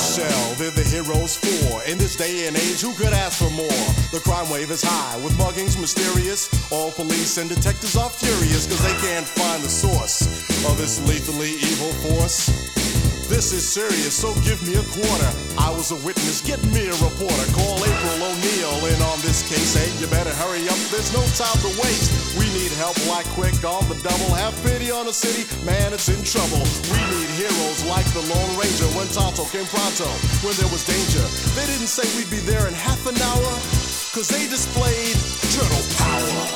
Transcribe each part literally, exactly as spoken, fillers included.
shell, they're the heroes for. In this day and age, who could ask for more? The crime wave is high, with muggings mysterious. All police and detectives are furious, cause they can't find the source of this lethally evil force. This is serious, so give me a quarter. I was a witness, get me a reporter. Call April O'Neil in on this case. Hey, you better hurry up, there's no time to waste. We need help like quick on the double. Have pity on the city, man, it's in trouble. We need heroes like the Lone Ranger. When Tonto came pronto, when there was danger. They didn't say we'd be there in half an hour, cause they displayed turtle power.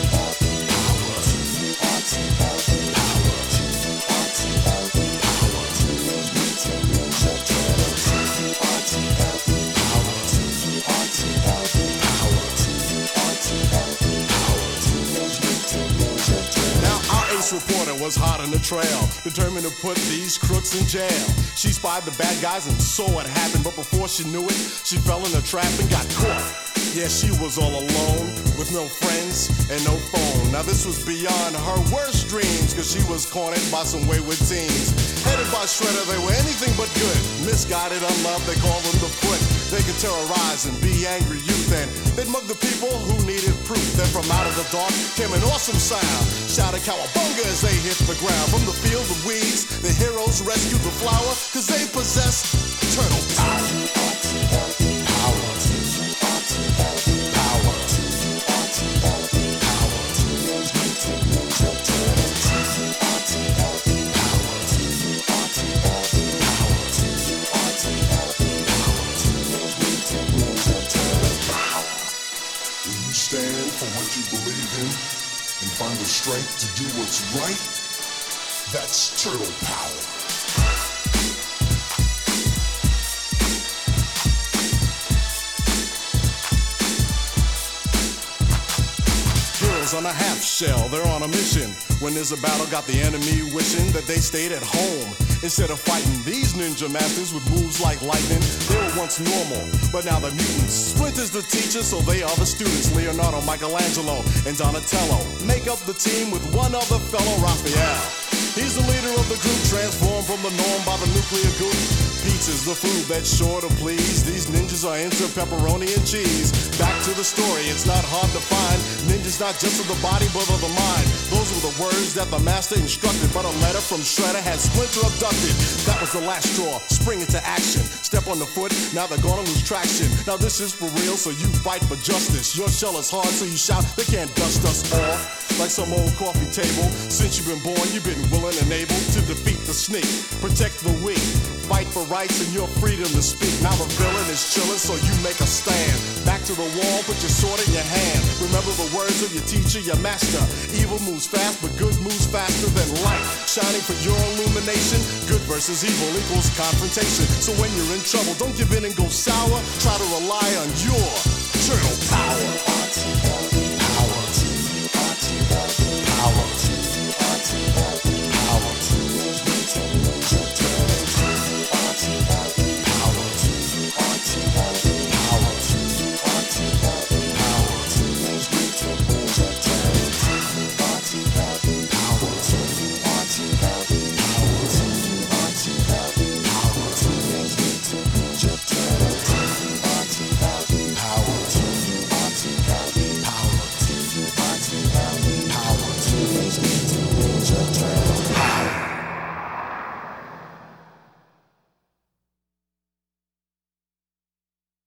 Reporter was hot on the trail, determined to put these crooks in jail. She spied the bad guys and saw what happened, but before she knew it, she fell in a trap and got caught. Yeah, she was all alone, with no friends and no phone. Now this was beyond her worst dreams, cause she was cornered by some wayward teens. Headed by Shredder, they were anything but good. Misguided, unloved, they called them the Foot. They could terrorize and be angry youth, and they'd mug the people who needed proof. Then from out of the dark came an awesome sound, shouted cowabunga as they hit the ground. From the field of weeds, the heroes rescued the flower, cause they possess turtle power. Stand for what you believe in and find the strength to do what's right. That's turtle power. Heroes on a half shell, they're on a mission. When there's a battle, got the enemy wishing that they stayed at home. Instead of fighting these ninja masters with moves like lightning, they were once normal, but now they're mutants. Splinter's the teacher, so they are the students. Leonardo, Michelangelo, and Donatello make up the team with one other fellow, Raphael. He's the leader of the group, transformed from the norm by the nuclear goop. Pizza's the food that's sure to please. These ninjas are into pepperoni and cheese. Back to the story, it's not hard to find. Ninjas not just of the body, but of the mind. Those were the words that the master instructed, but a letter from Shredder had Splinter abducted. That was the last straw, spring into action. Step on the foot, now they're gonna lose traction. Now this is for real, so you fight for justice. Your shell is hard, so you shout, they can't dust us off like some old coffee table. Since you've been born, you've been willing and able to defeat the snake, protect the weak, fight for rights and your freedom to speak. Now the villain is chilling, so you make a stand. Back to the wall, put your sword in your hand. Remember the words of your teacher, your master. Evil moves fast, but good moves faster than light. Shining for your illumination. Good versus evil equals confrontation. So when you're in trouble, don't give in and go sour. Try to rely on your turtle power.